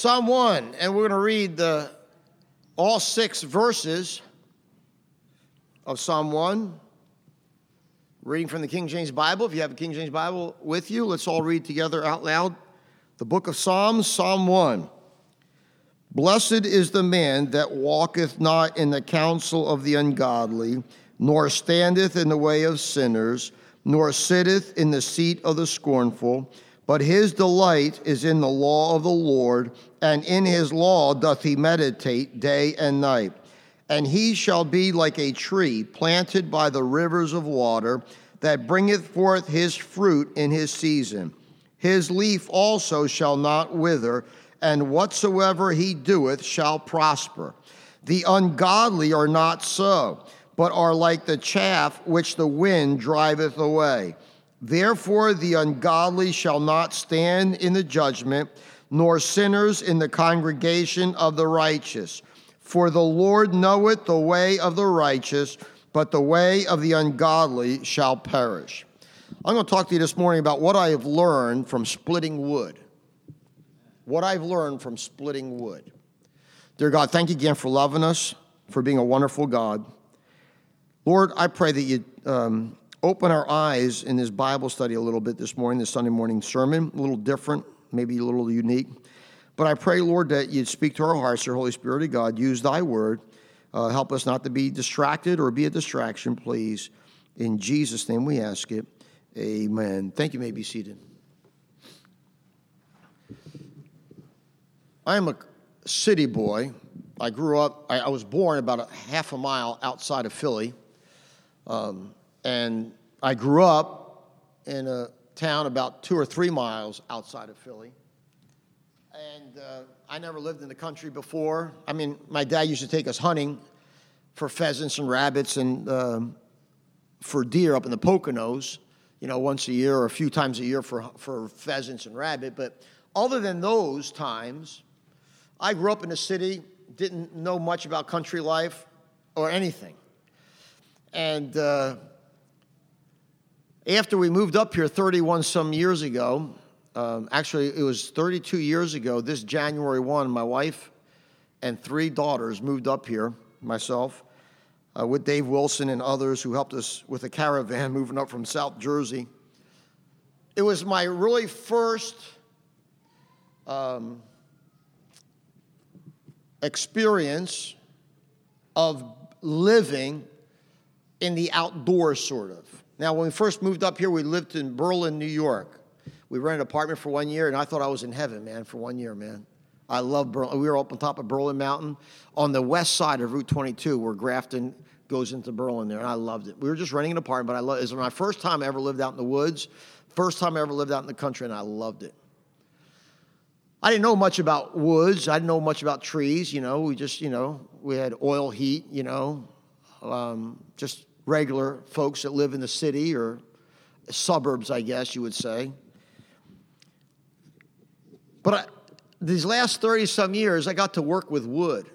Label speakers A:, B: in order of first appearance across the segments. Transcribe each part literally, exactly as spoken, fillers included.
A: Psalm one, and we're going to read the, all six verses of Psalm one. Reading from the King James Bible. If you have a King James Bible with you, let's all read together out loud. The book of Psalms, Psalm one. Blessed is the man that walketh not in the counsel of the ungodly, nor standeth in the way of sinners, nor sitteth in the seat of the scornful. But his delight is in the law of the Lord, and in his law doth he meditate day and night. And he shall be like a tree planted by the rivers of water, that bringeth forth his fruit in his season. His leaf also shall not wither, and whatsoever he doeth shall prosper. The ungodly are not so, but are like the chaff which the wind driveth away. Therefore the ungodly shall not stand in the judgment, nor sinners in the congregation of the righteous. For the Lord knoweth the way of the righteous, but the way of the ungodly shall perish. I'm going to talk to you this morning about what I have learned from splitting wood. What I've learned from splitting wood. Dear God, thank you again for loving us, for being a wonderful God. Lord, I pray that you um, open our eyes in this Bible study a little bit this morning, this Sunday morning sermon, a little different, maybe a little unique. But I pray, Lord, that you'd speak to our hearts, your Holy Spirit of God. Use thy word. Uh, help us not to be distracted or be a distraction, please. In Jesus' name we ask it. Amen. Thank you. You may be seated. I am a city boy. I grew up, I, I was born about a half a mile outside of Philly. Um, and I grew up in a town about two or three miles outside of Philly. And uh, I never lived in the country before. I mean, my dad used to take us hunting for pheasants and rabbits and um, for deer up in the Poconos, you know, once a year or a few times a year for, for pheasants and rabbit. But other than those times, I grew up in the city, didn't know much about country life or anything. And uh, after we moved up here thirty-one some years ago, um, actually it was thirty-two years ago, this January first, my wife and three daughters moved up here, myself, uh, with Dave Wilson and others who helped us with a caravan moving up from South Jersey. It was my really first um, experience of living in the outdoors, sort of. Now, when we first moved up here, we lived in Berlin, New York. We rented an apartment for one year, and I thought I was in heaven, man, for one year, man. I love Berlin. We were up on top of Berlin Mountain on the west side of Route twenty-two, where Grafton goes into Berlin there, and I loved it. We were just renting an apartment, but I loved it. It was my first time I ever lived out in the woods, first time I ever lived out in the country, and I loved it. I didn't know much about woods. I didn't know much about trees, you know. We just, you know, we had oil heat, you know, um, just regular folks that live in the city or suburbs, I guess you would say. But I, these last thirty-some years, I got to work with wood.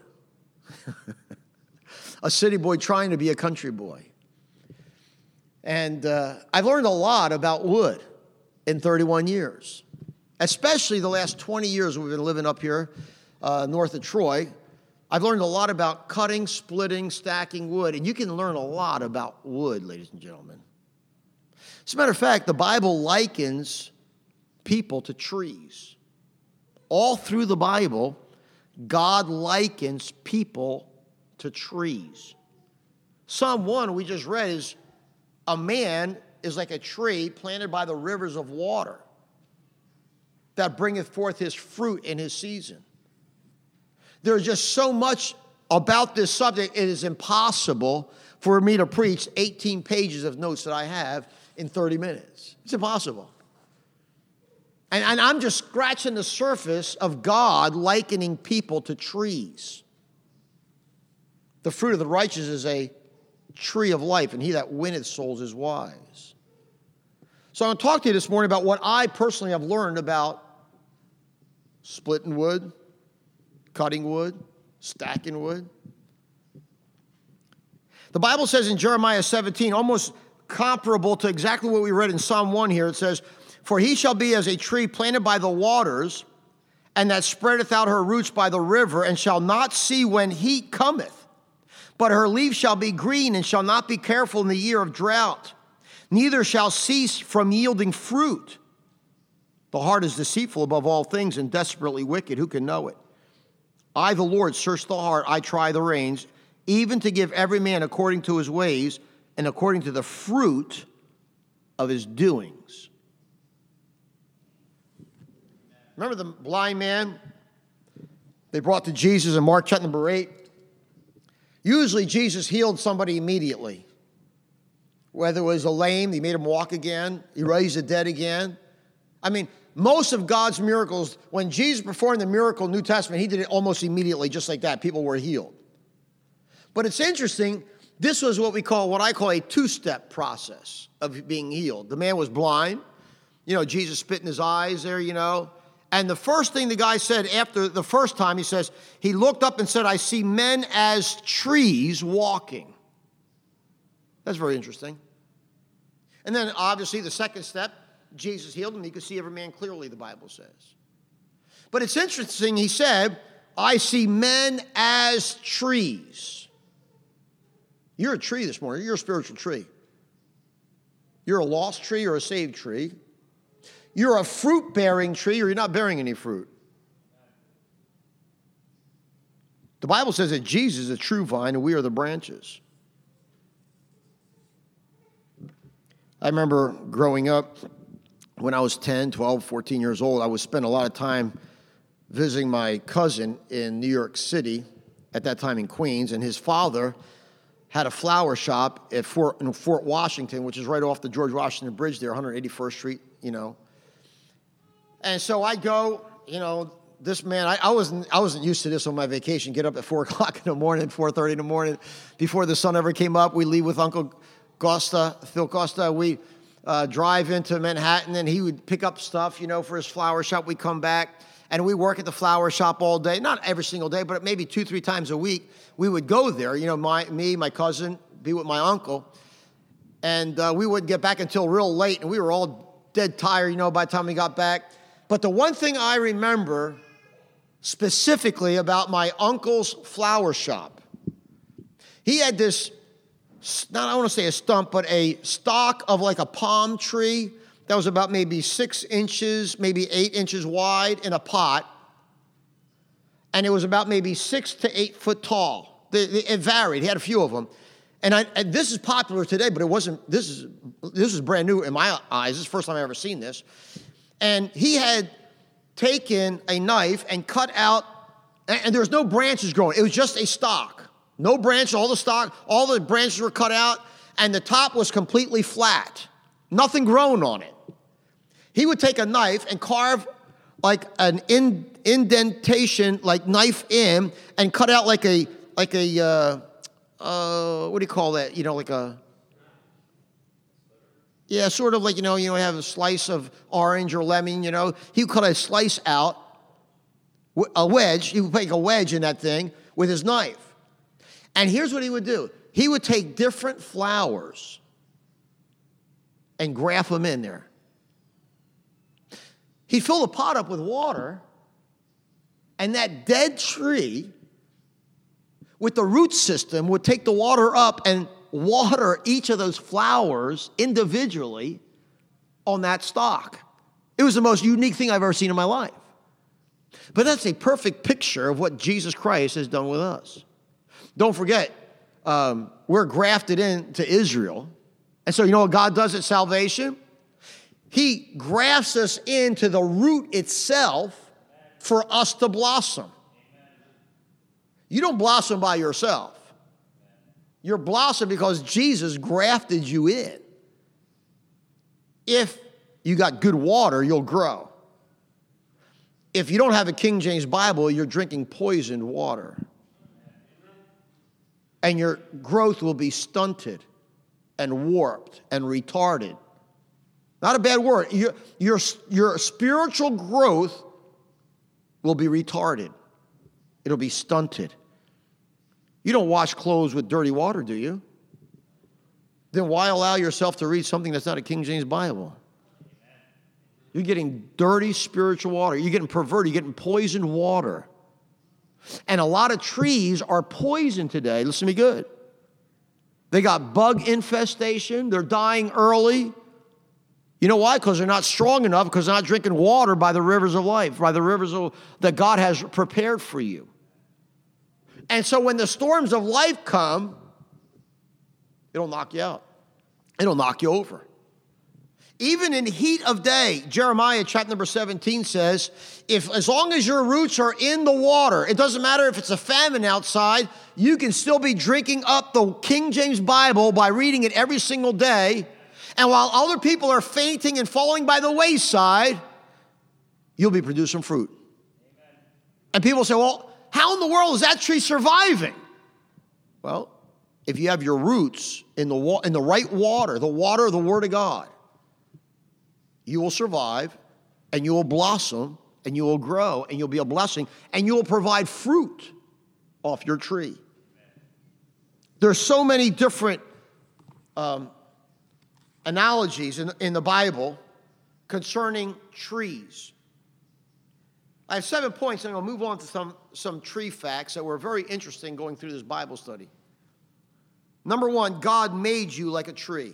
A: A city boy trying to be a country boy. And uh, I've learned a lot about wood in thirty-one years, especially the last twenty years we've been living up here uh, north of Troy. I've learned a lot about cutting, splitting, stacking wood, and you can learn a lot about wood, ladies and gentlemen. As a matter of fact, the Bible likens people to trees. All through the Bible, God likens people to trees. Psalm one we just read is, a man is like a tree planted by the rivers of water that bringeth forth his fruit in his season. There's just so much about this subject, it is impossible for me to preach eighteen pages of notes that I have in thirty minutes. It's impossible. And, and I'm just scratching the surface of God likening people to trees. The fruit of the righteous is a tree of life, and he that winneth souls is wise. So I'm going to talk to you this morning about what I personally have learned about splitting wood, cutting wood, stacking wood. The Bible says in Jeremiah seventeen, almost comparable to exactly what we read in Psalm one here, it says, "For he shall be as a tree planted by the waters, and that spreadeth out her roots by the river, and shall not see when heat cometh. But her leaf shall be green, and shall not be careful in the year of drought, neither shall cease from yielding fruit. The heart is deceitful above all things, and desperately wicked. Who can know it? I, the Lord, search the heart, I try the reins, even to give every man according to his ways, and according to the fruit of his doings. Remember the blind man they brought to Jesus in Mark chapter number eight? Usually Jesus healed somebody immediately. Whether it was a lame, he made him walk again, he raised the dead again. I mean, most of God's miracles, when Jesus performed the miracle in the New Testament, he did it almost immediately, just like that. People were healed. But it's interesting, this was what we call, what I call a two-step process of being healed. The man was blind. You know, Jesus spit in his eyes there, you know. And the first thing the guy said after the first time, he says, he looked up and said, I see men as trees walking. That's very interesting. And then obviously the second step, Jesus healed him. He could see every man clearly, the Bible says. But it's interesting, he said, I see men as trees. You're a tree this morning. You're a spiritual tree. You're a lost tree or a saved tree. You're a fruit-bearing tree or you're not bearing any fruit. The Bible says that Jesus is a true vine and we are the branches. I remember growing up, when I was ten, twelve, fourteen years old, I would spend a lot of time visiting my cousin in New York City, at that time in Queens, and his father had a flower shop at Fort, in Fort Washington, which is right off the George Washington Bridge there, one eighty-first Street, you know. And so I go, you know, this man, I, I wasn't I wasn't used to this on my vacation, get up at four o'clock in the morning, four thirty in the morning, before the sun ever came up. We leave with Uncle Costa, Phil Costa. We uh, drive into Manhattan, and he would pick up stuff, you know, for his flower shop. We come back, and we work at the flower shop all day. Not every single day, but maybe two, three times a week. We would go there, you know, my me, my cousin, be with my uncle. And uh, we wouldn't get back until real late, and we were all dead tired, you know, by the time we got back. But the one thing I remember specifically about my uncle's flower shop, he had this, not I want to say a stump, but a stalk of like a palm tree that was about maybe six inches, maybe eight inches wide in a pot. And it was about maybe six to eight foot tall. It varied. He had a few of them. And, I, and this is popular today, but it wasn't, this is this is brand new in my eyes. This is the first time I've ever seen this. And he had taken a knife and cut out, and, and there was no branches growing. It was just a stalk. No branches, all the stalk, all the branches were cut out, and the top was completely flat. Nothing grown on it. He would take a knife and carve like an in, indentation, like knife in, and cut out like a, like a, uh, uh, what do you call that? You know, like a, yeah, sort of like, you know, you know, have a slice of orange or lemon, you know. He would cut a slice out, a wedge. He would make a wedge in that thing with his knife. And here's what he would do. He would take different flowers and graft them in there. He'd fill the pot up with water, and that dead tree with the root system would take the water up and water each of those flowers individually on that stalk. It was the most unique thing I've ever seen in my life. But that's a perfect picture of what Jesus Christ has done with us. Don't forget, um, we're grafted into Israel. And so you know what God does at salvation? He grafts us into the root itself for us to blossom. You don't blossom by yourself. You're blossomed because Jesus grafted you in. If you got good water, you'll grow. If you don't have a King James Bible, you're drinking poisoned water. And your growth will be stunted and warped and retarded. Not a bad word. Your, your, your spiritual growth will be retarded. It'll be stunted. You don't wash clothes with dirty water, do you? Then why allow yourself to read something that's not a King James Bible? You're getting dirty spiritual water. You're getting perverted. You're getting poisoned water. And a lot of trees are poisoned today. Listen to me good. They got bug infestation. They're dying early. You know why? Because they're not strong enough, because they're not drinking water by the rivers of life, by the rivers of, that God has prepared for you. And so when the storms of life come, it'll knock you out. It'll knock you over. Even in heat of day, Jeremiah chapter number seventeen says, if as long as your roots are in the water, it doesn't matter if it's a famine outside, you can still be drinking up the King James Bible by reading it every single day. And while other people are fainting and falling by the wayside, you'll be producing fruit. Amen. And people say, well, how in the world is that tree surviving? Well, if you have your roots in the wa- in the right water, the water of the Word of God, you will survive, and you will blossom, and you will grow, and you'll be a blessing, and you will provide fruit off your tree. There's so many different um, analogies in, in the Bible concerning trees. I have seven points, and I'll move on to some, some tree facts that were very interesting going through this Bible study. Number one, God made you like a tree.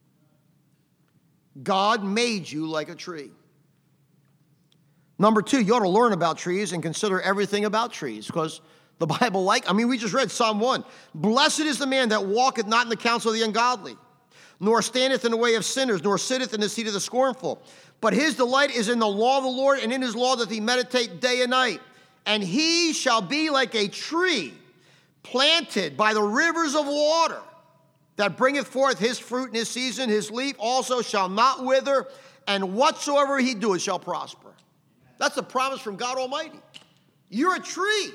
A: God made you like a tree. Number two, you ought to learn about trees and consider everything about trees, because the Bible, like, I mean, we just read Psalm one. Blessed is the man that walketh not in the counsel of the ungodly, nor standeth in the way of sinners, nor sitteth in the seat of the scornful. But his delight is in the law of the Lord, and in his law doth he meditate day and night. And he shall be like a tree planted by the rivers of water, that bringeth forth his fruit in his season. His leaf also shall not wither, and whatsoever he doeth shall prosper. That's a promise from God Almighty. You're a tree.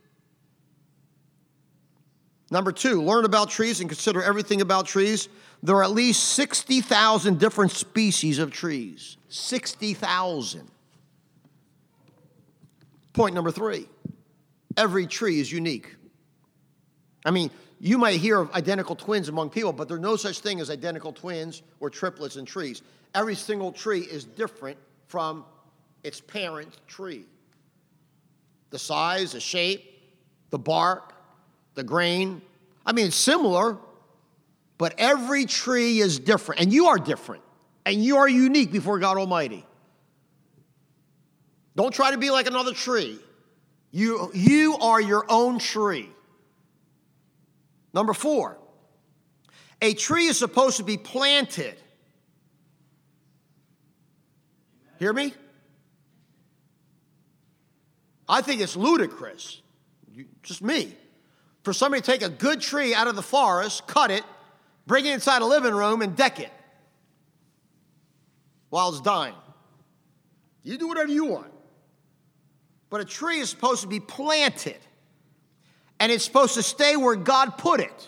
A: Number two, learn about trees and consider everything about trees. There are at least sixty thousand different species of trees. sixty thousand. Point number three, every tree is unique. I mean, you might hear of identical twins among people, but there's no such thing as identical twins or triplets in trees. Every single tree is different from its parent tree. The size, the shape, the bark, the grain. I mean, it's similar, but every tree is different. And you are different. And you are unique before God Almighty. Don't try to be like another tree. You, you are your own tree. Number four, a tree is supposed to be planted. Hear me? I think it's ludicrous, just me, for somebody to take a good tree out of the forest, cut it, bring it inside a living room, and deck it while it's dying. You do whatever you want. But a tree is supposed to be planted. And it's supposed to stay where God put it.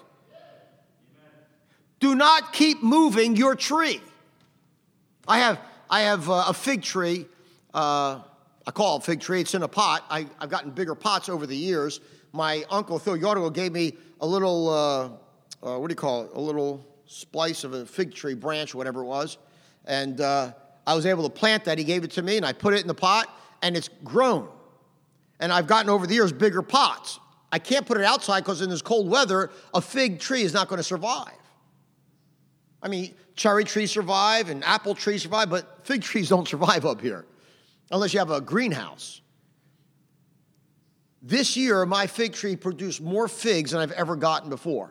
A: Do not keep moving your tree. I have I have a fig tree. Uh, I call it a fig tree. It's in a pot. I, I've gotten bigger pots over the years. My uncle Phil Yardigal gave me a little, uh, uh, what do you call it? A little splice of a fig tree branch, whatever it was. And uh, I was able to plant that. He gave it to me, and I put it in the pot, and it's grown. And I've gotten over the years bigger pots. I can't put it outside because in this cold weather, a fig tree is not going to survive. I mean, cherry trees survive and apple trees survive, but fig trees don't survive up here unless you have a greenhouse. This year, my fig tree produced more figs than I've ever gotten before.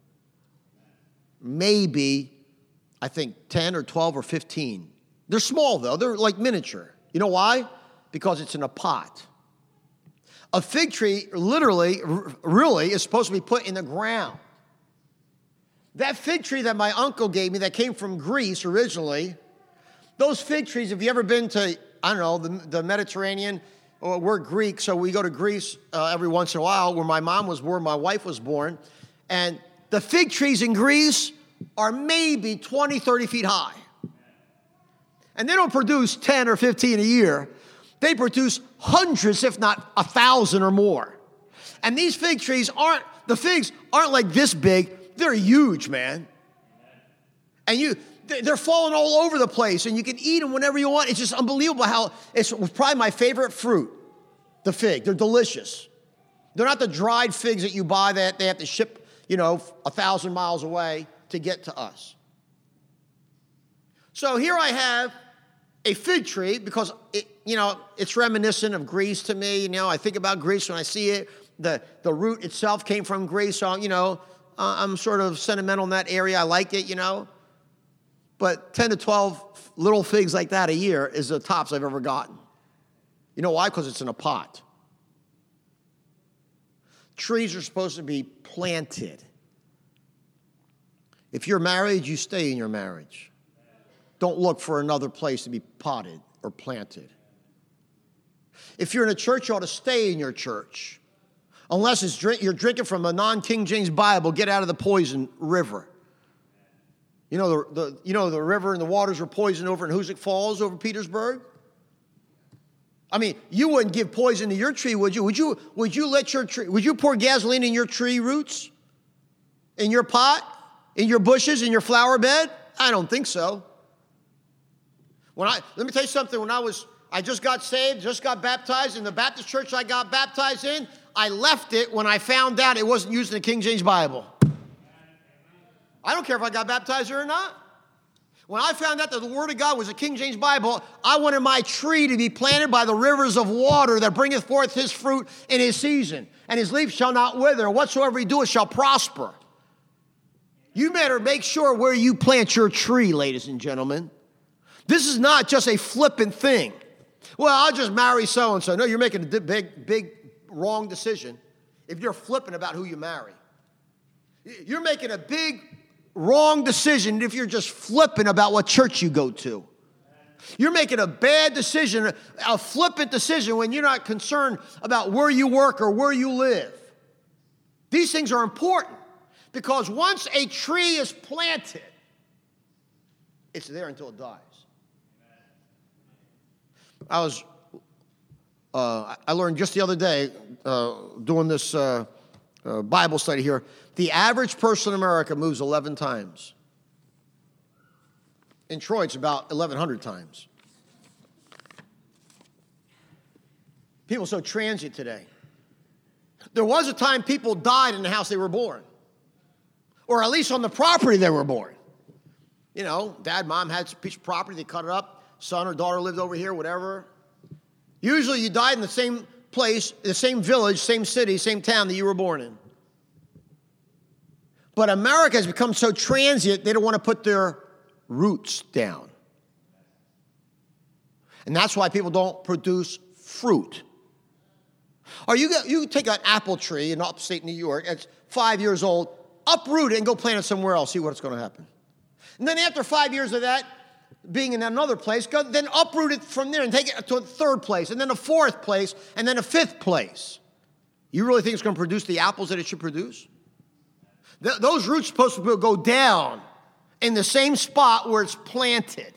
A: Maybe, I think, ten or twelve or fifteen. They're small, though. They're like miniature. You know why? Because it's in a pot. A fig tree, literally, really, is supposed to be put in the ground. That fig tree that my uncle gave me that came from Greece originally, those fig trees, if you ever been to, I don't know, the, the Mediterranean, or we're Greek, so we go to Greece uh, every once in a while, where my mom was born, my wife was born, and the fig trees in Greece are maybe twenty, thirty feet high. And they don't produce ten or fifteen a year. They produce hundreds, if not a thousand or more. And these fig trees aren't, the figs aren't like this big. They're huge, man. And you, They're falling all over the place, and you can eat them whenever you want. It's just unbelievable how it's probably my favorite fruit, the fig. They're delicious. They're not the dried figs that you buy that they have to ship, you know, a thousand miles away to get to us. So here I have a fig tree because, it, you know, it's reminiscent of Greece to me. You know, I think about Greece when I see it. The, the root itself came from Greece, so, you know, uh, I'm sort of sentimental in that area. I like it, you know. But ten to twelve little figs like that a year is the tops I've ever gotten. You know why? Because it's in a pot. Trees are supposed to be planted. If you're married, you stay in your marriage. Don't look for another place to be potted or planted. If you're in a church, you ought to stay in your church. Unless it's drink, you're drinking from a non-King James Bible, get out of the poison river. You know the, the you know the river and the waters were poisoned over in Hoosick Falls over Petersburg? I mean, you wouldn't give poison to your tree, would you? Would you would you let your tree would you pour gasoline in your tree roots? In your pot? In your bushes, in your flower bed? I don't think so. When I let me tell you something, when I was I just got saved, just got baptized in the Baptist church I got baptized in, I left it when I found out it wasn't used in the King James Bible. I don't care if I got baptized here or not. When I found out that the Word of God was a King James Bible, I wanted my tree to be planted by the rivers of water that bringeth forth his fruit in his season. And his leaf shall not wither, and whatsoever he doeth shall prosper. You better make sure where you plant your tree, ladies and gentlemen. This is not just a flippant thing. Well, I'll just marry so-and-so. No, you're making a big, big, wrong decision if you're flippant about who you marry. You're making a big, wrong decision if you're just flippant about what church you go to. You're making a bad decision, a flippant decision when you're not concerned about where you work or where you live. These things are important because once a tree is planted, it's there until it dies. I was, uh, I learned just the other day uh, doing this uh, uh, Bible study here. The average person in America moves eleven times. In Troy, it's about eleven hundred times. People are so transient today. There was a time people died in the house they were born, or at least on the property they were born. You know, dad, mom had a piece of property, they cut it up. Son or daughter lived over here, whatever. Usually you died in the same place, the same village, same city, same town that you were born in. But America has become so transient, they don't want to put their roots down. And that's why people don't produce fruit. Or you, you take an apple tree in upstate New York, it's five years old, uproot it and go plant it somewhere else, see what's going to happen. And then after five years of that, being in another place, go, then uproot it from there and take it to a third place, and then a fourth place, and then a fifth place. You really think it's going to produce the apples that it should produce? Th- those roots are supposed to go down in the same spot where it's planted.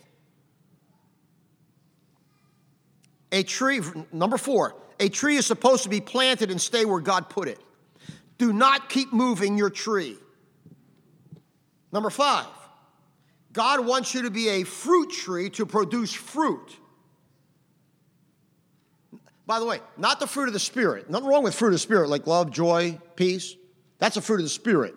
A: A tree, number four, a tree is supposed to be planted and stay where God put it. Do not keep moving your tree. Number five, God wants you to be a fruit tree to produce fruit. By the way, not the fruit of the Spirit. Nothing wrong with fruit of the Spirit, like love, joy, peace. That's a fruit of the Spirit.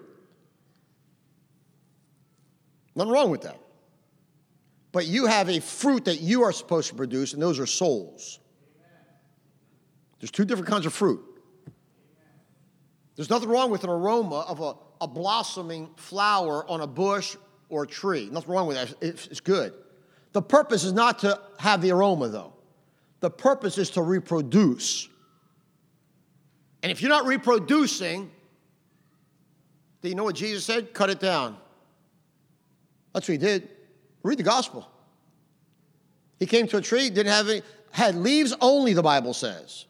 A: Nothing wrong with that. But you have a fruit that you are supposed to produce, and those are souls. There's two different kinds of fruit. There's nothing wrong with an aroma of a, a blossoming flower on a bush or a tree. Nothing wrong with that. It's, it's good. The purpose is not to have the aroma, though. The purpose is to reproduce. And if you're not reproducing, do you know what Jesus said? Cut it down. That's what he did. Read the gospel. He came to a tree, didn't have any, had leaves only, the Bible says.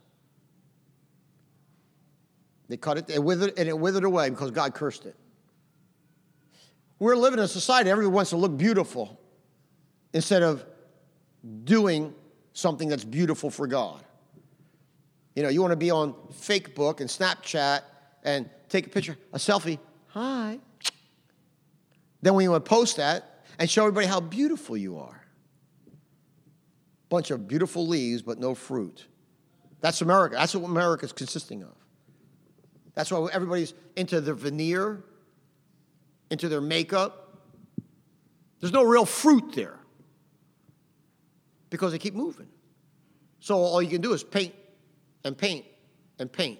A: They cut it, it withered, and it withered away because God cursed it. We're living in a society, everyone wants to look beautiful instead of doing something that's beautiful for God. You know, you want to be on Facebook and Snapchat and take a picture, a selfie. Hi. Then when you want to post that, and show everybody how beautiful you are. Bunch of beautiful leaves, but no fruit. That's America. That's what America's consisting of. That's why everybody's into their veneer, into their makeup. There's no real fruit there because they keep moving. So all you can do is paint and paint and paint.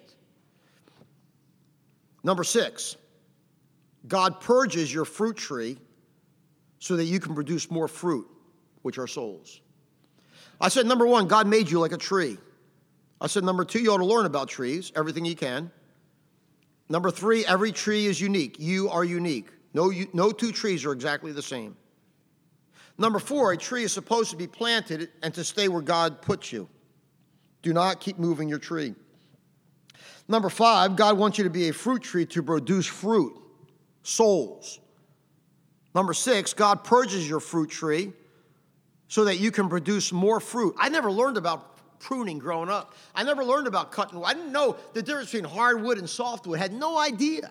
A: Number six, God purges your fruit tree so that you can produce more fruit, which are souls. I said, number one, God made you like a tree. I said, number two, you ought to learn about trees, everything you can. Number three, every tree is unique. You are unique. No, you, no two trees are exactly the same. Number four, a tree is supposed to be planted and to stay where God puts you. Do not keep moving your tree. Number five, God wants you to be a fruit tree to produce fruit, souls. Number six, God purges your fruit tree so that you can produce more fruit. I never learned about pruning growing up. I never learned about cutting wood. I didn't know the difference between hardwood and softwood. I had no idea.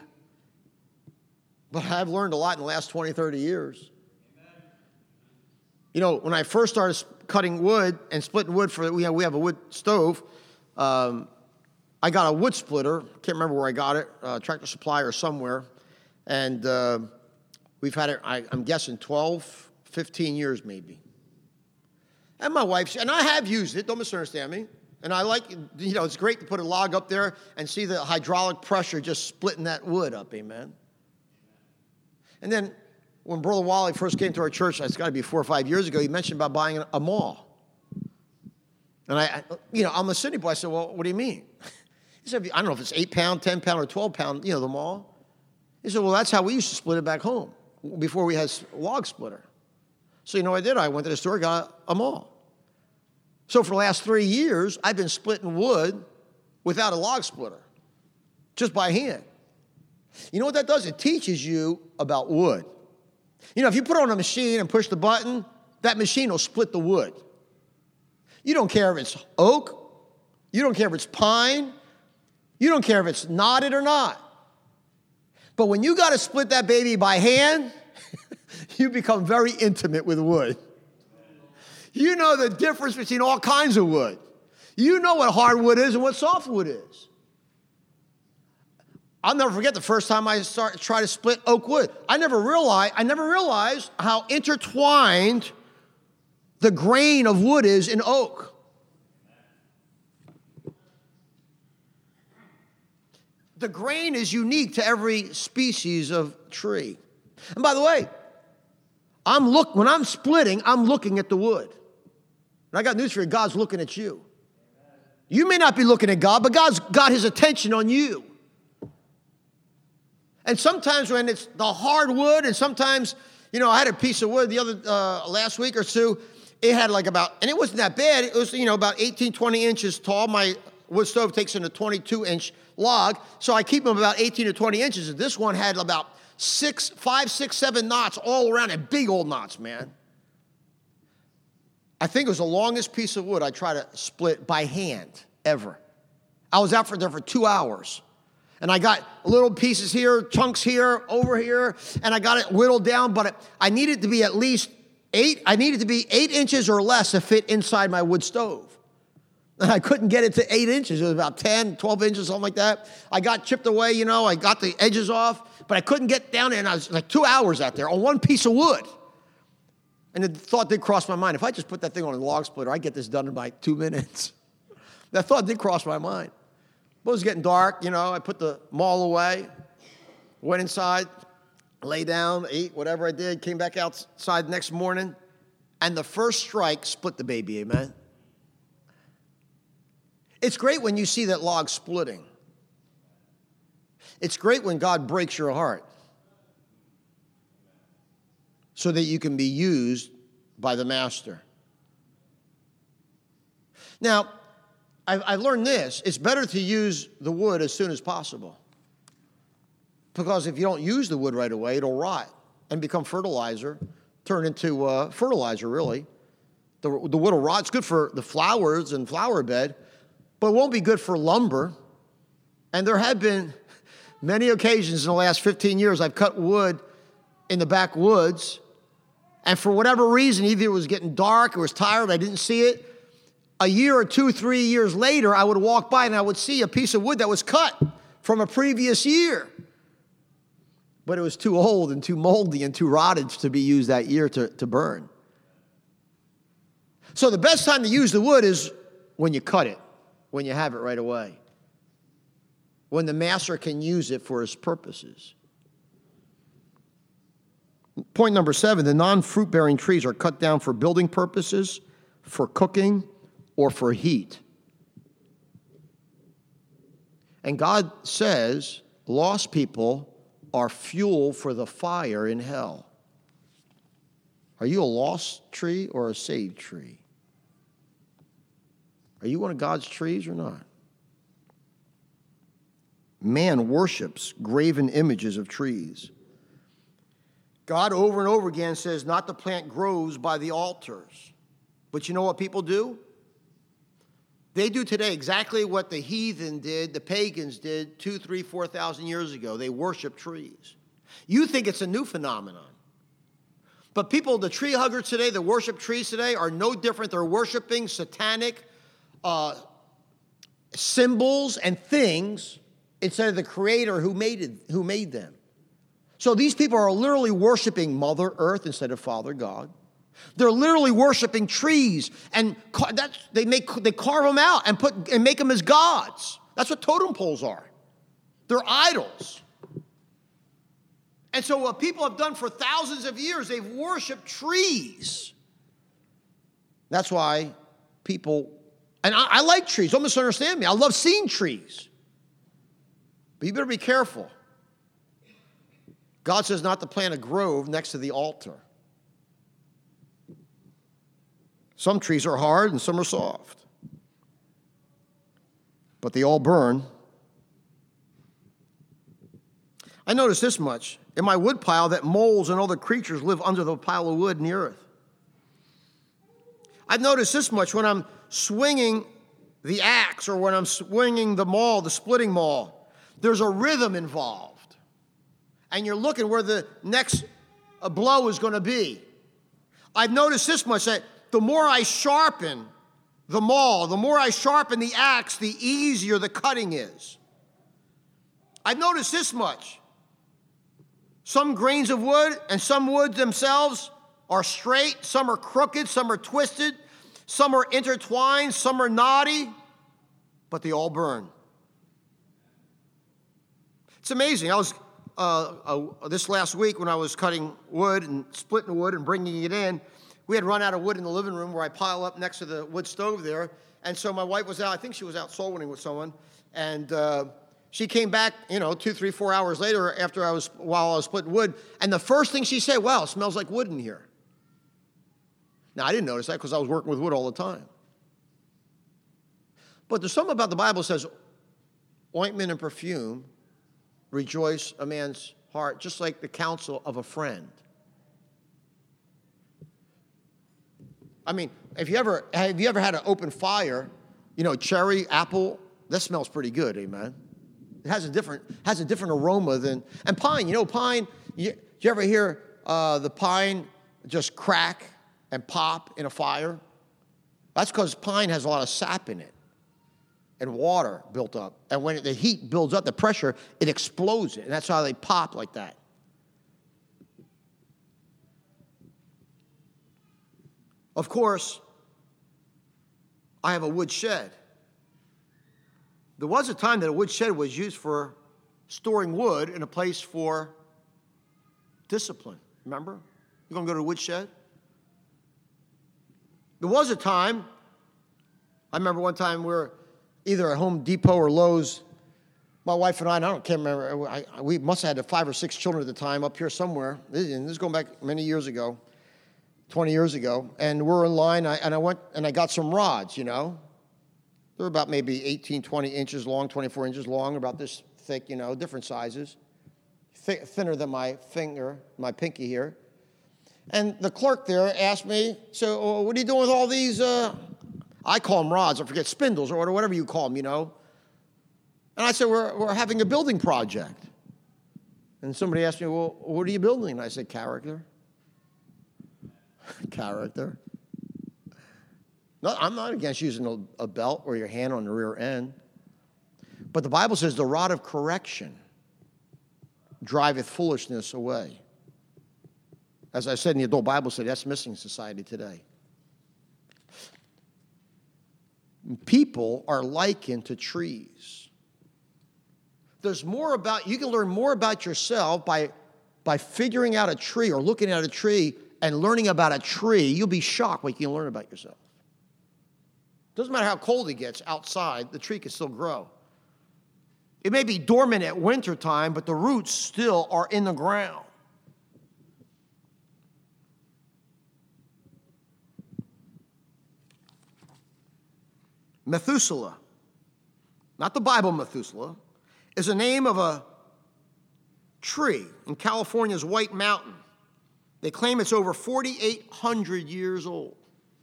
A: But I've learned a lot in the last twenty, thirty years. Amen. You know, when I first started cutting wood and splitting wood for, we have, we have a wood stove, um, I got a wood splitter. Can't remember where I got it, uh, Tractor Supply or somewhere. And uh, we've had it, I, I'm guessing, twelve, fifteen years maybe. And my wife's, and I have used it, don't misunderstand me. And I like, you know, it's great to put a log up there and see the hydraulic pressure just splitting that wood up, amen. And then when Brother Wally first came to our church, it's got to be four or five years ago, he mentioned about buying a maul. And I, you know, I'm a city boy. I said, well, what do you mean? He said, I don't know if it's eight pound, ten pound, or twelve pound, you know, the maul. He said, well, that's how we used to split it back home before we had a log splitter. So you know what I did? I went to the store, got a maul. So for the last three years, I've been splitting wood without a log splitter, just by hand. You know what that does? It teaches you about wood. You know, if you put it on a machine and push the button, that machine will split the wood. You don't care if it's oak. You don't care if it's pine. You don't care if it's knotted or not. But when you got to split that baby by hand, you become very intimate with wood. You know the difference between all kinds of wood. You know what hardwood is and what softwood is. I'll never forget the first time I started try to split oak wood. I never realized, I never realized how intertwined the grain of wood is in oak. The grain is unique to every species of tree. And by the way, I'm look when I'm splitting, I'm looking at the wood. And I got news for you, God's looking at you. You may not be looking at God, but God's got his attention on you. And sometimes when it's the hard wood, and sometimes, you know, I had a piece of wood the other, uh, last week or two, it had like about, and it wasn't that bad, it was, you know, about eighteen, twenty inches tall. My wood stove takes in a twenty-two inch log, so I keep them about eighteen or twenty inches. And this one had about six, five, six, seven knots all around it, big old knots, man. I think it was the longest piece of wood I tried to split by hand ever. I was out for there for two hours. And I got little pieces here, chunks here, over here, and I got it whittled down, but it, I needed to be at least eight, I needed to be eight inches or less to fit inside my wood stove. And I couldn't get it to eight inches. It was about ten, twelve inches, something like that. I got chipped away, you know, I got the edges off, but I couldn't get down there, and I was like two hours out there on one piece of wood. And the thought did cross my mind, if I just put that thing on a log splitter, I'd get this done in like two minutes. That thought did cross my mind. But it was getting dark, you know, I put the maul away, went inside, lay down, ate whatever I did, came back outside the next morning, and the first strike split the baby, amen? It's great when you see that log splitting. It's great when God breaks your heart so that you can be used by the master. Now, I've, I've learned this. It's better to use the wood as soon as possible. Because if you don't use the wood right away, it'll rot and become fertilizer, turn into uh, fertilizer, really. The, the wood will rot. It's good for the flowers and flower bed, but it won't be good for lumber. And there have been many occasions in the last fifteen years I've cut wood in the backwoods, and for whatever reason, either it was getting dark, or was tired, I didn't see it, a year or two, three years later, I would walk by and I would see a piece of wood that was cut from a previous year. But it was too old and too moldy and too rotted to be used that year to, to burn. So the best time to use the wood is when you cut it, when you have it right away, when the master can use it for his purposes. Point number seven, the non-fruit-bearing trees are cut down for building purposes, for cooking, or for heat. And God says lost people are fuel for the fire in hell. Are you a lost tree or a saved tree? Are you one of God's trees or not? Man worships graven images of trees. God over and over again says not to plant groves by the altars. But you know what people do? They do today exactly what the heathen did, the pagans did two, three, four thousand years ago. They worship trees. You think it's a new phenomenon. But people, the tree huggers today, that worship trees today, are no different. They're worshiping satanic uh, symbols and things instead of the Creator who made it, who made them. So these people are literally worshiping Mother Earth instead of Father God. They're literally worshiping trees, and that's, they make they carve them out and put and make them as gods. That's what totem poles are. They're idols. And so what people have done for thousands of years, they've worshiped trees. That's why people, and I, I like trees. Don't misunderstand me. I love seeing trees. But you better be careful. God says not to plant a grove next to the altar. Some trees are hard and some are soft. But they all burn. I noticed this much in my wood pile, that moles and other creatures live under the pile of wood in the earth. I've noticed this much when I'm swinging the axe or when I'm swinging the maul, the splitting maul. There's a rhythm involved. And you're looking where the next blow is going to be. I've noticed this much, that the more I sharpen the maul, the more I sharpen the axe, the easier the cutting is. I've noticed this much. Some grains of wood and some woods themselves are straight, some are crooked, some are twisted, some are intertwined, some are knotty, but they all burn. It's amazing. I was, uh, uh, this last week when I was cutting wood and splitting wood and bringing it in, we had run out of wood in the living room where I pile up next to the wood stove there. And so my wife was out, I think she was out soul winning with someone, and uh, she came back, you know, two, three, four hours later after I was, while I was splitting wood, and the first thing she said, wow, it smells like wood in here. Now, I didn't notice that because I was working with wood all the time. But there's something about the Bible that says, ointment and perfume rejoice a man's heart, just like the counsel of a friend. I mean, if you ever, have you ever had an open fire, you know, cherry, apple, that smells pretty good, amen? It has a different, has a different aroma than, and pine, you know, pine, you, you ever hear uh, the pine just crack and pop in a fire? That's because pine has a lot of sap in it and water built up. And when the heat builds up, the pressure, it explodes it. And that's how they pop like that. Of course, I have a wood shed. There was a time that a wood shed was used for storing wood in a place for discipline. Remember? You're going to go to a wood shed? There was a time, I remember one time we were either at Home Depot or Lowe's, my wife and I, and I don't can't remember, I, we must have had five or six children at the time up here somewhere. This, this is going back many years ago, twenty years ago, and we're in line, I, and I went and I got some rods, you know. They're about maybe eighteen, twenty inches long, twenty-four inches long, about this thick, you know, different sizes, Th- thinner than my finger, my pinky here. And the clerk there asked me, so oh, what are you doing with all these, uh, I call them rods, I forget, spindles or whatever you call them, you know. And I said, we're, we're having a building project. And somebody asked me, well, what are you building? And I said, character. Character. No, I'm not against using a, a belt or your hand on the rear end. But the Bible says the rod of correction driveth foolishness away. As I said in the adult Bible study, that's missing in society today. People are likened to trees. There's more about, you can learn more about yourself by, by figuring out a tree or looking at a tree and learning about a tree. You'll be shocked what you can learn about yourself. Doesn't matter how cold it gets outside, the tree can still grow. It may be dormant at wintertime, but the roots still are in the ground. Methuselah, not the Bible Methuselah, is a name of a tree in California's White Mountain. They claim it's over forty-eight hundred years old.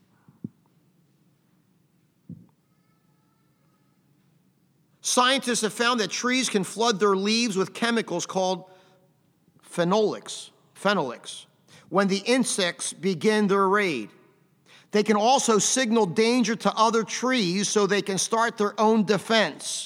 A: Scientists have found that trees can flood their leaves with chemicals called phenolics, phenolics, when the insects begin their raid. They can also signal danger to other trees so they can start their own defense.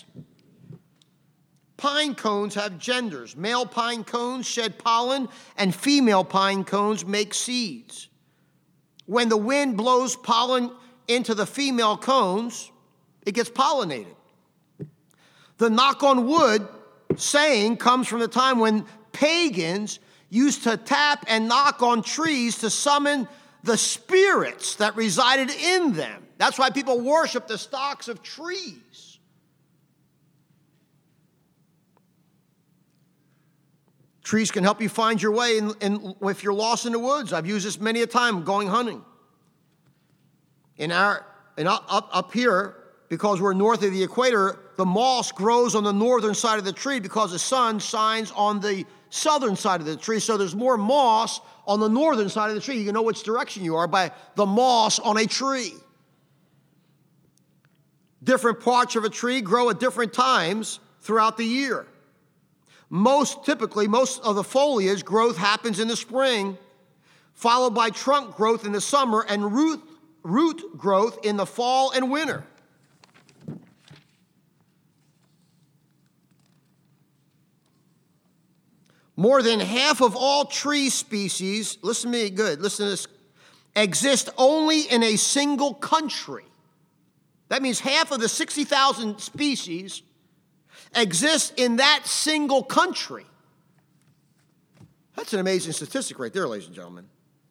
A: Pine cones have genders. Male pine cones shed pollen, and female pine cones make seeds. When the wind blows pollen into the female cones, it gets pollinated. The knock on wood saying comes from the time when pagans used to tap and knock on trees to summon the spirits that resided in them. That's why people worship the stalks of trees. Trees can help you find your way in, in, if you're lost in the woods. I've used this many a time going hunting. In our, in up, up here, because we're north of the equator, the moss grows on the northern side of the tree because the sun shines on the southern side of the tree. So there's more moss on the northern side of the tree. You can know which direction you are by the moss on a tree. Different parts of a tree grow at different times throughout the year. Most typically, most of the foliage growth happens in the spring, followed by trunk growth in the summer and root, root growth in the fall and winter. More than half of all tree species, listen to me good, listen to this, exist only in a single country. That means half of the sixty thousand species exist in that single country. That's an amazing statistic right there, ladies and gentlemen.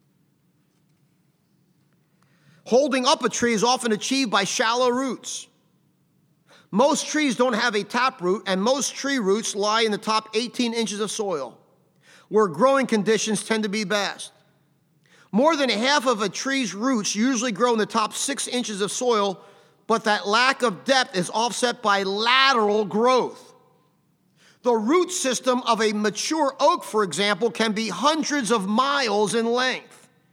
A: Holding up a tree is often achieved by shallow roots. Most trees don't have a taproot, and most tree roots lie in the top eighteen inches of soil, where growing conditions tend to be best. More than half of a tree's roots usually grow in the top six inches of soil, but that lack of depth is offset by lateral growth. The root system of a mature oak, for example, can be hundreds of miles in length.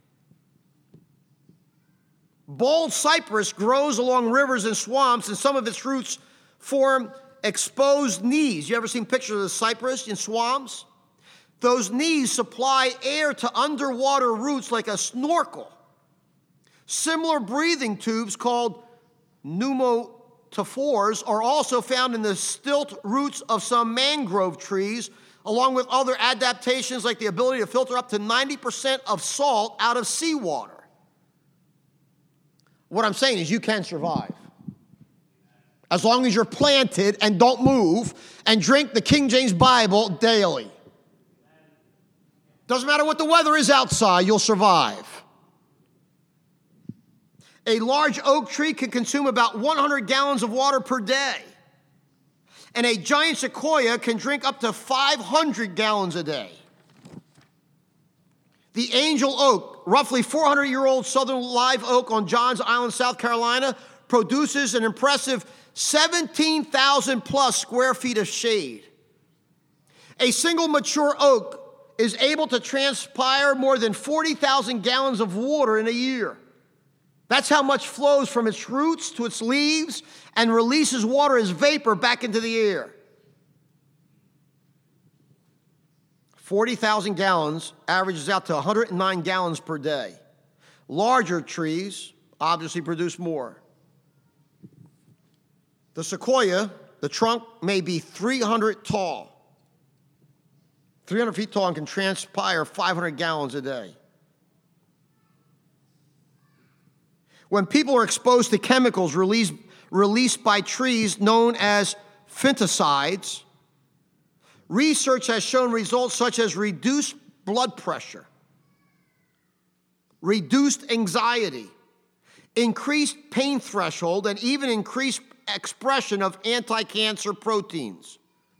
A: Bald cypress grows along rivers and swamps, and some of its roots form exposed knees. You ever seen pictures of the cypress in swamps? Those knees supply air to underwater roots like a snorkel. Similar breathing tubes called pneumotophores are also found in the stilt roots of some mangrove trees, along with other adaptations like the ability to filter up to ninety percent of salt out of seawater. What I'm saying is you can survive. As long as you're planted and don't move and drink the King James Bible daily. Doesn't matter what the weather is outside, you'll survive. A large oak tree can consume about one hundred gallons of water per day. And a giant sequoia can drink up to five hundred gallons a day. The angel oak, roughly four hundred year old southern live oak on Johns Island, South Carolina, produces an impressive seventeen thousand plus square feet of shade. A single mature oak is able to transpire more than forty thousand gallons of water in a year. That's how much flows from its roots to its leaves and releases water as vapor back into the air. forty thousand gallons averages out to one hundred nine gallons per day. Larger trees obviously produce more. The sequoia, the trunk may be three hundred tall, three hundred feet tall, and can transpire five hundred gallons a day. When people are exposed to chemicals released, released by trees known as phytoncides, research has shown results such as reduced blood pressure, reduced anxiety, increased pain threshold, and even increased expression of anti-cancer proteins.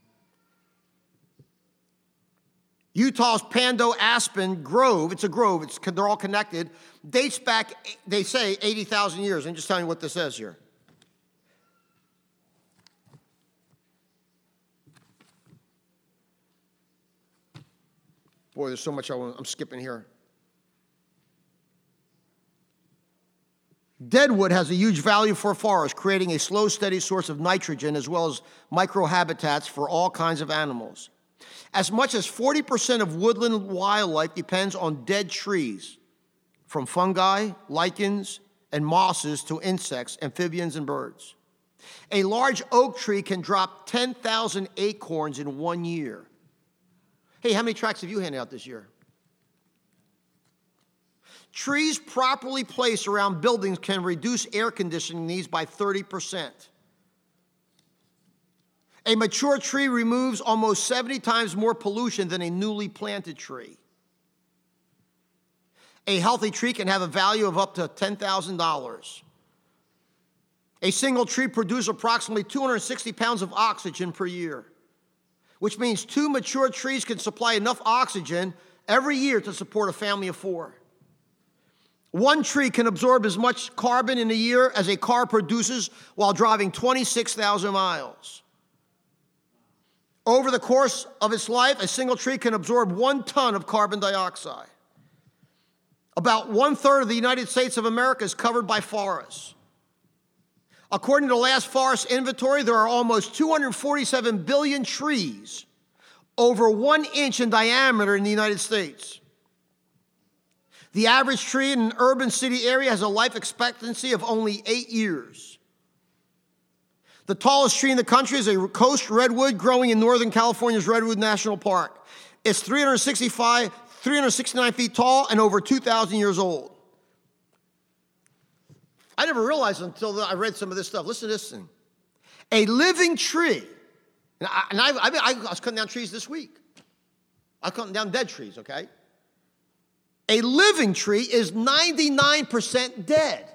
A: Utah's Pando Aspen Grove, it's a grove, it's, they're all connected, dates back, they say, eighty thousand years. I'm just telling you what this says here. Boy, there's so much I want, I'm skipping here. Deadwood has a huge value for forests, creating a slow, steady source of nitrogen as well as microhabitats for all kinds of animals. As much as forty percent of woodland wildlife depends on dead trees, from fungi, lichens, and mosses to insects, amphibians, and birds. A large oak tree can drop ten thousand acorns in one year. Hey, how many tracts have you handed out this year? Trees properly placed around buildings can reduce air conditioning needs by thirty percent. A mature tree removes almost seventy times more pollution than a newly planted tree. A healthy tree can have a value of up to ten thousand dollars. A single tree produces approximately two hundred sixty pounds of oxygen per year, which means two mature trees can supply enough oxygen every year to support a family of four. One tree can absorb as much carbon in a year as a car produces while driving twenty-six thousand miles. Over the course of its life, a single tree can absorb one ton of carbon dioxide. About one-third of the United States of America is covered by forests. According to the last forest inventory, there are almost two hundred forty-seven billion trees, over one inch in diameter in the United States. The average tree in an urban city area has a life expectancy of only eight years. The tallest tree in the country is a coast redwood growing in Northern California's Redwood National Park. It's three hundred sixty-five, three hundred sixty-nine feet tall and over two thousand years old. I never realized until I read some of this stuff. Listen to this thing. A living tree, and I, and I, I, I was cutting down trees this week. I was cutting down dead trees, okay? A living tree is ninety-nine percent dead.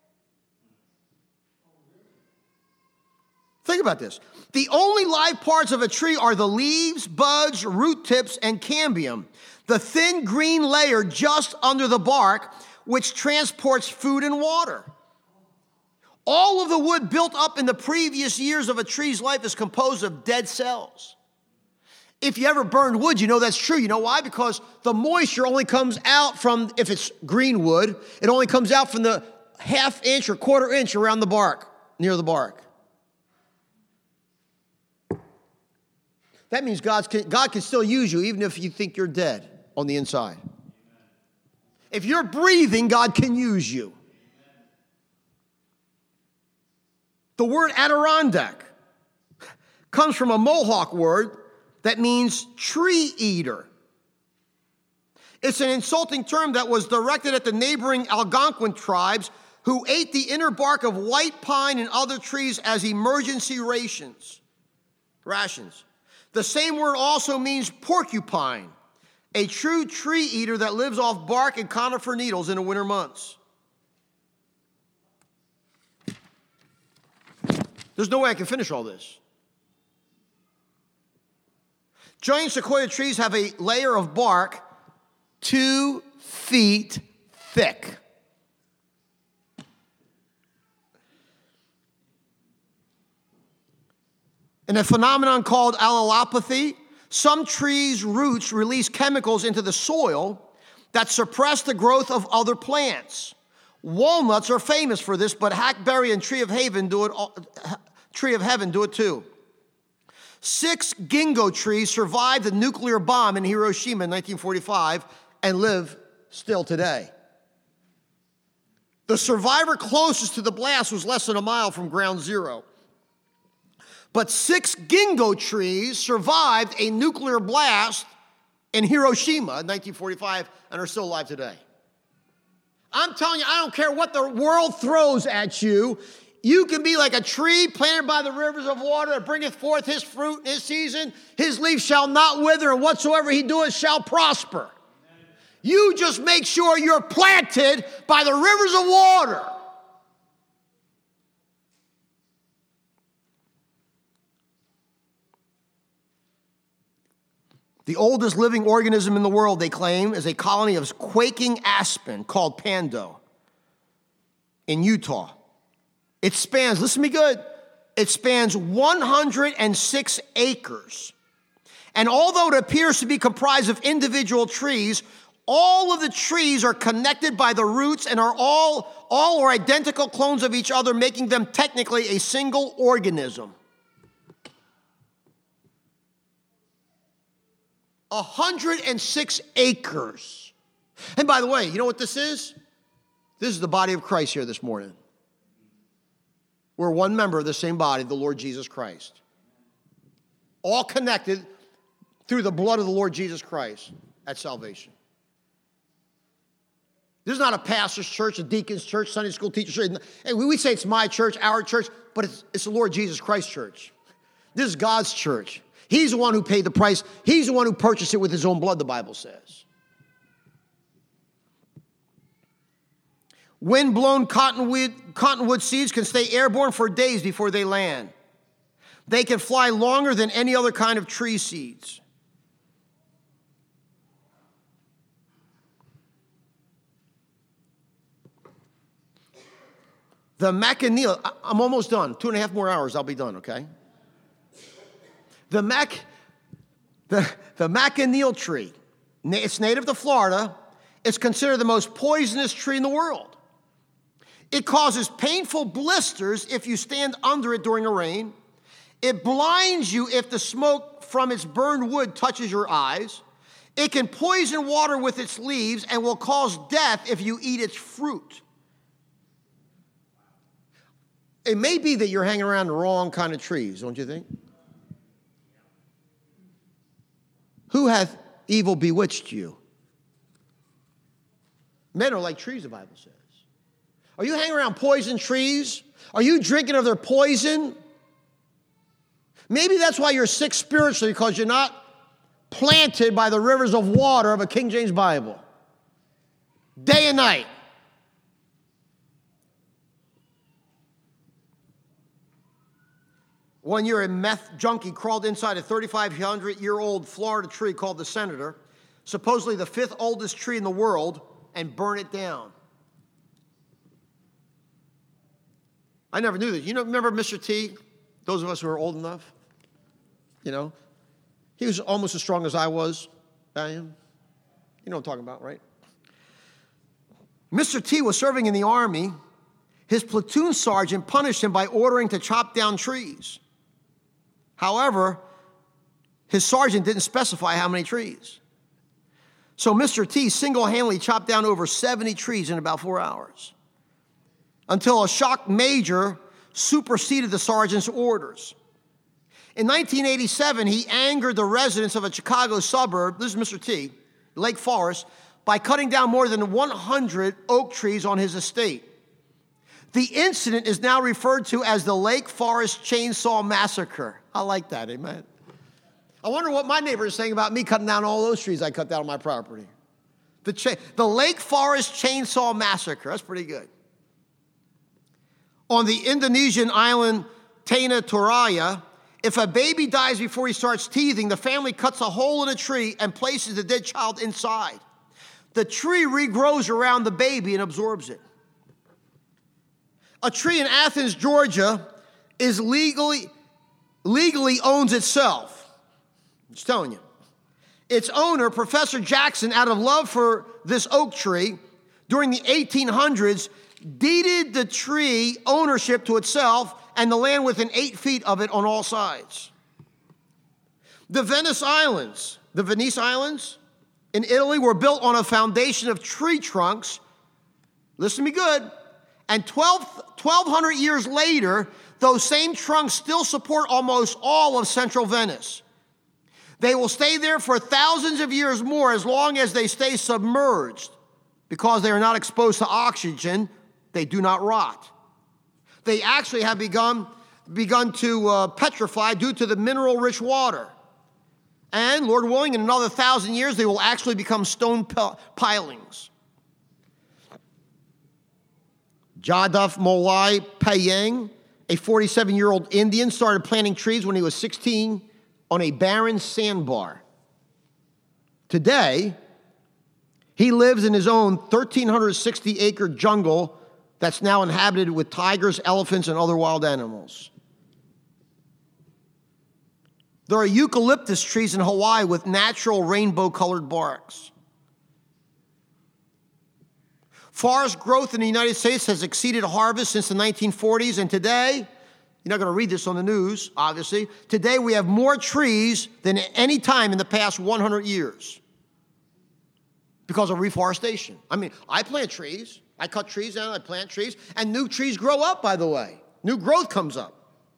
A: Think about this. The only live parts of a tree are the leaves, buds, root tips, and cambium, the thin green layer just under the bark, which transports food and water. All of the wood built up in the previous years of a tree's life is composed of dead cells. If you ever burned wood, you know that's true. You know why? Because the moisture only comes out from, if it's green wood, it only comes out from the half inch or quarter inch around the bark, near the bark. That means God's, God can still use you even if you think you're dead on the inside. If you're breathing, God can use you. The word Adirondack comes from a Mohawk word that means tree eater. It's an insulting term that was directed at the neighboring Algonquin tribes who ate the inner bark of white pine and other trees as emergency rations. Rations. The same word also means porcupine, a true tree eater that lives off bark and conifer needles in the winter months. There's no way I can finish all this. Giant sequoia trees have a layer of bark two feet thick. In a phenomenon called allelopathy, some trees' roots release chemicals into the soil that suppress the growth of other plants. Walnuts are famous for this, but hackberry and tree of heaven do it. Tree of heaven do it too. Six ginkgo trees survived the nuclear bomb in Hiroshima in nineteen forty-five and live still today. The survivor closest to the blast was less than a mile from ground zero. But six ginkgo trees survived a nuclear blast in Hiroshima in nineteen forty-five and are still alive today. I'm telling you, I don't care what the world throws at you. You can be like a tree planted by the rivers of water that bringeth forth his fruit in his season. His leaf shall not wither, and whatsoever he doeth shall prosper. You just make sure you're planted by the rivers of water. The oldest living organism in the world, they claim, is a colony of quaking aspen called Pando in Utah. It spans, listen to me good, it spans one hundred six acres. And although it appears to be comprised of individual trees, all of the trees are connected by the roots and are all, all are identical clones of each other, making them technically a single organism. one hundred six acres. And by the way, you know what this is? This is the body of Christ here this morning. We're one member of the same body, the Lord Jesus Christ. All connected through the blood of the Lord Jesus Christ at salvation. This is not a pastor's church, a deacon's church, Sunday school teacher's church. Hey, we say it's my church, our church, but it's, it's the Lord Jesus Christ church. This is God's church. He's the one who paid the price. He's the one who purchased it with his own blood, the Bible says. Wind-blown cottonwood, cottonwood seeds can stay airborne for days before they land. They can fly longer than any other kind of tree seeds. The maconochie, I'm almost done. Two and a half more hours, I'll be done, okay? The mac, the, the maconochie tree, it's native to Florida. It's considered the most poisonous tree in the world. It causes painful blisters if you stand under it during a rain. It blinds you if the smoke from its burned wood touches your eyes. It can poison water with its leaves and will cause death if you eat its fruit. It may be that you're hanging around the wrong kind of trees, don't you think? Who hath evil bewitched you? Men are like trees, the Bible says. Are you hanging around poison trees? Are you drinking of their poison? Maybe that's why you're sick spiritually, because you're not planted by the rivers of water of a King James Bible. Day and night. One year, a meth junkie crawled inside a thirty-five hundred year old Florida tree called the Senator, supposedly the fifth oldest tree in the world, and burned it down. I never knew this. You know, remember Mister T? Those of us who are old enough, you know, he was almost as strong as I was. I am. You know what I'm talking about, right? Mister T was serving in the Army. His platoon sergeant punished him by ordering to chop down trees. However, his sergeant didn't specify how many trees. So Mister T single-handedly chopped down over seventy trees in about four hours until a shocked major superseded the sergeant's orders. In nineteen eighty-seven, he angered the residents of a Chicago suburb, this is Mister T, Lake Forest, by cutting down more than one hundred oak trees on his estate. The incident is now referred to as the Lake Forest Chainsaw Massacre. I like that, amen. I wonder what my neighbor is saying about me cutting down all those trees I cut down on my property. The, cha- the Lake Forest Chainsaw Massacre, that's pretty good. On the Indonesian island Tanah Toraya, if a baby dies before he starts teething, the family cuts a hole in a tree and places the dead child inside. The tree regrows around the baby and absorbs it. A tree in Athens, Georgia, is legally, legally owns itself. I'm just telling you. Its owner, Professor Jackson, out of love for this oak tree, during the eighteen hundreds, deeded the tree ownership to itself and the land within eight feet of it on all sides. The Venice Islands, the Venice Islands in Italy were built on a foundation of tree trunks, listen to me good, And twelve, twelve hundred years later, those same trunks still support almost all of central Venice. They will stay there for thousands of years more as long as they stay submerged. Because they are not exposed to oxygen, they do not rot. They actually have begun, begun to uh, petrify due to the mineral-rich water. And, Lord willing, in another thousand years, they will actually become stone pilings. Jadaf Molai Payeng, a forty-seven-year-old Indian, started planting trees when he was sixteen on a barren sandbar. Today, he lives in his own one thousand three hundred sixty acre jungle that's now inhabited with tigers, elephants, and other wild animals. There are eucalyptus trees in Hawaii with natural rainbow-colored barks. Forest growth in the United States has exceeded harvest since the nineteen forties, and today, you're not going to read this on the news, obviously, today we have more trees than at any time in the past one hundred years because of reforestation. I mean, I plant trees. I cut trees down, I plant trees, and new trees grow up, by the way. New growth comes up.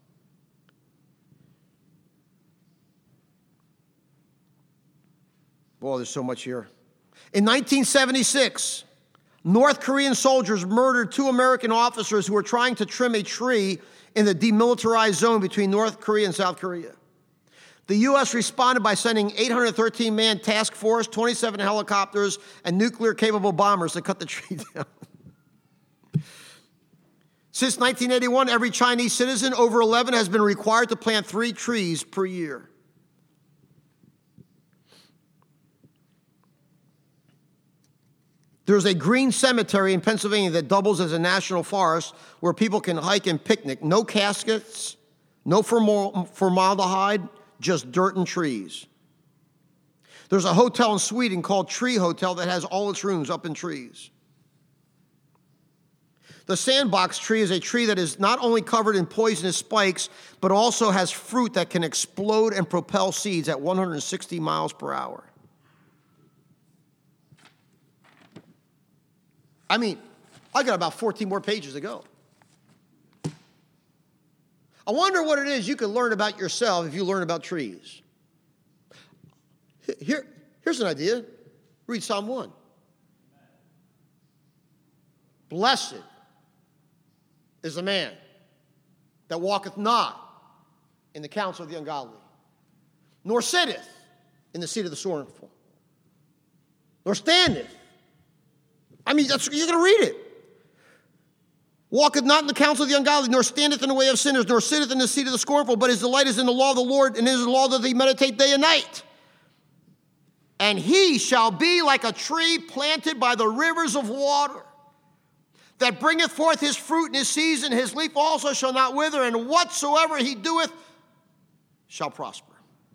A: Boy, there's so much here. In nineteen seventy-six, North Korean soldiers murdered two American officers who were trying to trim a tree in the demilitarized zone between North Korea and South Korea. The U S responded by sending eight hundred thirteen man task force, twenty-seven helicopters, and nuclear-capable bombers to cut the tree down. Since nineteen eighty-one, every Chinese citizen over eleven has been required to plant three trees per year. There's a green cemetery in Pennsylvania that doubles as a national forest where people can hike and picnic. No caskets, no formaldehyde, just dirt and trees. There's a hotel in Sweden called Tree Hotel that has all its rooms up in trees. The sandbox tree is a tree that is not only covered in poisonous spikes, but also has fruit that can explode and propel seeds at one hundred sixty miles per hour. I mean, I got about fourteen more pages to go. I wonder what it is you can learn about yourself if you learn about trees. Here, here's an idea. Read Psalm one. Blessed is the man that walketh not in the counsel of the ungodly, nor sitteth in the seat of the scornful, nor standeth. I mean, that's, you're going to read it. Walketh not in the counsel of the ungodly, nor standeth in the way of sinners, nor sitteth in the seat of the scornful, but his delight is in the law of the Lord, and in his law doth he meditate day and night. And he shall be like a tree planted by the rivers of water, that bringeth forth his fruit in his season, his leaf also shall not wither, and whatsoever he doeth shall prosper.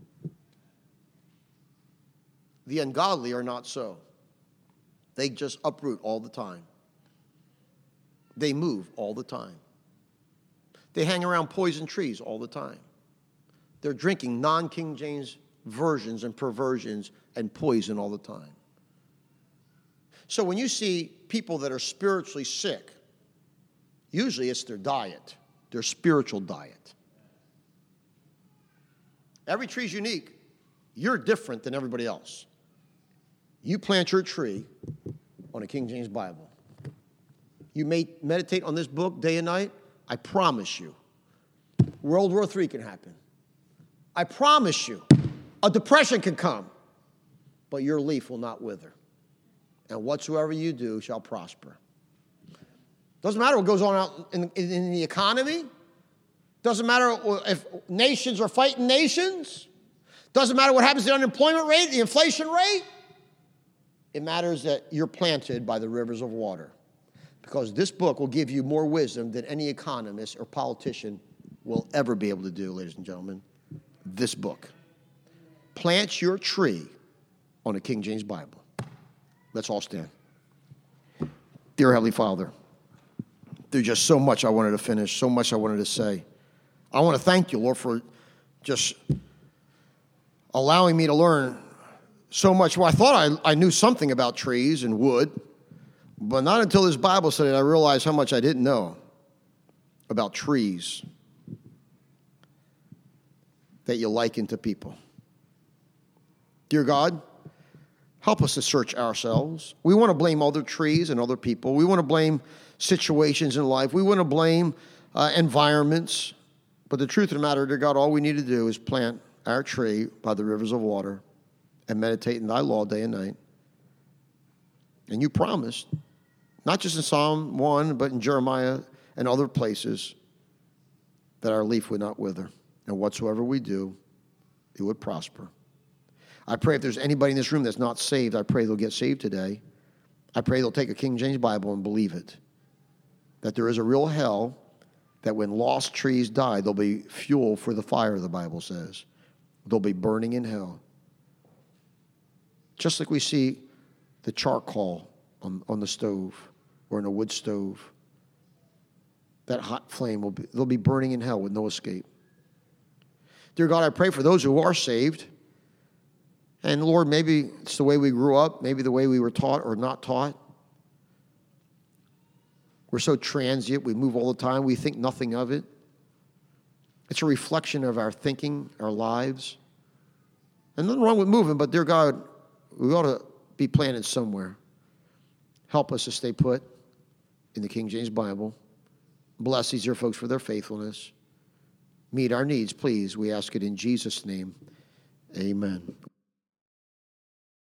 A: The ungodly are not so. They just uproot all the time. They move all the time. They hang around poison trees all the time. They're drinking non-King James versions and perversions and poison all the time. So when you see people that are spiritually sick, usually it's their diet, their spiritual diet. Every tree's unique. You're different than everybody else. You plant your tree on a King James Bible. You may meditate on this book day and night. I promise you, World War Three can happen. I promise you, a depression can come, but your leaf will not wither. And whatsoever you do shall prosper. Doesn't matter what goes on out in, in, in the economy. Doesn't matter if nations are fighting nations. Doesn't matter what happens to the unemployment rate, the inflation rate. It matters that you're planted by the rivers of water. Because this book will give you more wisdom than any economist or politician will ever be able to do, ladies and gentlemen. This book. Plant your tree on a King James Bible. Let's all stand. Dear Heavenly Father, there's just so much I wanted to finish, so much I wanted to say. I want to thank you, Lord, for just allowing me to learn so much. Well, I thought I, I knew something about trees and wood, But not until this Bible study did I realized how much I didn't know about trees that you liken to people. Dear God, help us to search ourselves. We want to blame other trees and other people. We want to blame situations in life. We want to blame uh, environments. But the truth of the matter, dear God, all we need to do is plant our tree by the rivers of water and meditate in thy law day and night. And you promised, not just in Psalm one, but in Jeremiah and other places, that our leaf would not wither. And whatsoever we do, it would prosper. I pray if there's anybody in this room that's not saved, I pray they'll get saved today. I pray they'll take a King James Bible and believe it. That there is a real hell, that when lost trees die, there'll be fuel for the fire, the Bible says. They'll be burning in hell. Just like we see the charcoal on, on the stove or in a wood stove. That hot flame, will be, they'll be burning in hell with no escape. Dear God, I pray for those who are saved. And Lord, maybe it's the way we grew up, maybe the way we were taught or not taught. We're so transient, we move all the time, we think nothing of it. It's a reflection of our thinking, our lives. And nothing wrong with moving, but dear God, we ought to be planted somewhere. Help us to stay put in the King James Bible. Bless these dear folks for their faithfulness. Meet our needs, please. We ask it in Jesus' name. Amen.